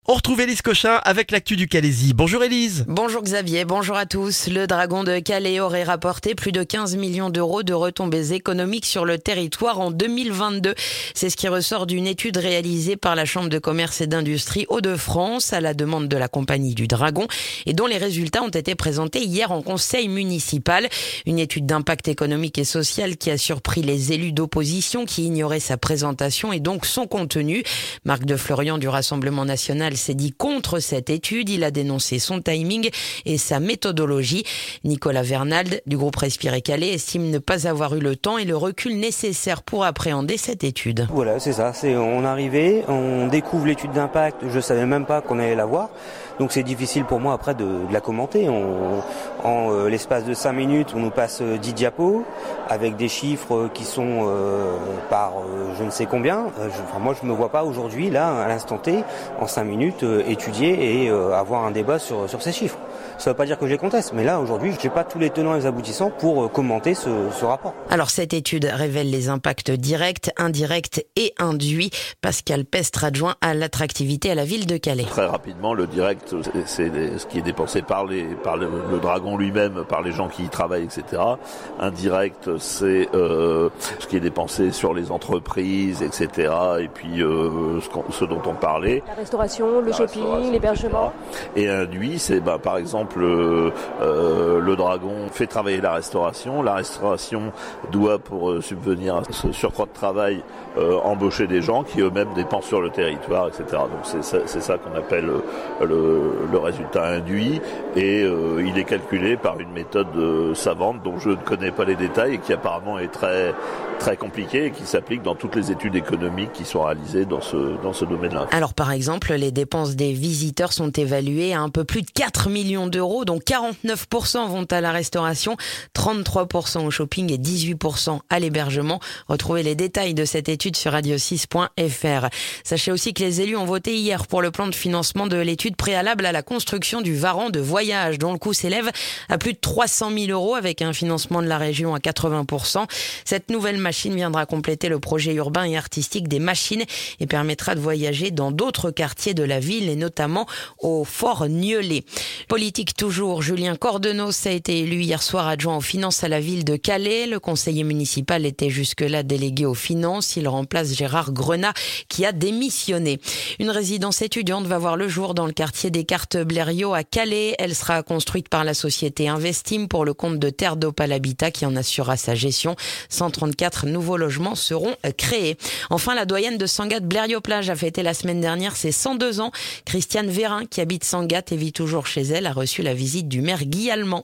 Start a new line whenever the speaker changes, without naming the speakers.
On retrouve Élise Cochin avec l'actu du Calaisis. Bonjour Élise.
Bonjour Xavier, bonjour à tous. Le Dragon de Calais aurait rapporté plus de 15 millions d'euros de retombées économiques sur le territoire en 2022. C'est ce qui ressort d'une étude réalisée par la Chambre de commerce et d'industrie Hauts-de-France à la demande de la compagnie du Dragon et dont les résultats ont été présentés hier en conseil municipal. Une étude d'impact économique et social qui a surpris les élus d'opposition qui ignoraient sa présentation et donc son contenu. Marc de Florian du Rassemblement national s'est dit contre cette étude. Il a dénoncé son timing et sa méthodologie. Nicolas Vernald du groupe Respirer Calais estime ne pas avoir eu le temps et le recul nécessaire pour appréhender cette étude.
Voilà, c'est ça. On arrivait, on découvre l'étude d'impact. Je savais même pas qu'on allait la voir. Donc c'est difficile pour moi après de la commenter. En l'espace de 5 minutes, on nous passe 10 diapos avec des chiffres qui sont par je ne sais combien. Moi je me vois pas aujourd'hui, là, à l'instant T, en 5 minutes, étudier et avoir un débat sur ces chiffres. Ça ne veut pas dire que je les conteste, mais là aujourd'hui, je n'ai pas tous les tenants et les aboutissants pour commenter ce rapport.
Alors cette étude révèle les impacts directs, indirects et induits. Pascal Pestre, adjoint à l'attractivité à la ville de Calais.
Très rapidement, le direct, c'est ce qui est dépensé par le Dragon lui-même, par les gens qui y travaillent, etc. Indirect, c'est ce qui est dépensé sur les entreprises, etc. Et puis ce dont on parlait.
La restauration, le shopping, l'hébergement.
Et induit, c'est par exemple le Dragon fait travailler la restauration. La restauration doit, pour subvenir à ce surcroît de travail, embaucher des gens qui eux-mêmes dépensent sur le territoire, etc. Donc c'est ça qu'on appelle le résultat induit, et il est calculé par une méthode savante dont je ne connais pas les détails et qui apparemment est très très compliquée et qui s'applique dans toutes les études économiques qui sont réalisées dans ce domaine-là.
Alors par exemple, les dépenses des visiteurs sont évaluées à un peu plus de 4 millions d'euros, dont 49% vont à la restauration, 33% au shopping et 18% à l'hébergement. Retrouvez les détails de cette étude sur radio6.fr. Sachez aussi que les élus ont voté hier pour le plan de financement de l'étude préalable à la construction du Varan de voyage, dont le coût s'élève à plus de 300 000 euros avec un financement de la région à 80%. Cette nouvelle machine viendra compléter le projet urbain et artistique des machines et permettra de voyager dans d'autres quartiers de la ville et notamment au Fort Nieulé. Politique toujours, Julien Cordenos a été élu hier soir adjoint aux finances à la ville de Calais. Le conseiller municipal était jusque-là délégué aux finances. Il remplace Gérard Grenat qui a démissionné. Une résidence étudiante va voir le jour dans le quartier des Cartes-Blériot à Calais. Elle sera construite par la société Investim pour le compte de Terre d'Opal Habitat qui en assurera sa gestion. 134 nouveaux logements seront créés. Enfin, la doyenne de Sangatte-Blériot-Plage a fêté la semaine dernière ses 102 ans. Christiane Vérin, qui habite Sangatte et vit toujours chez elle, a reçu la visite du maire Guy Allemand.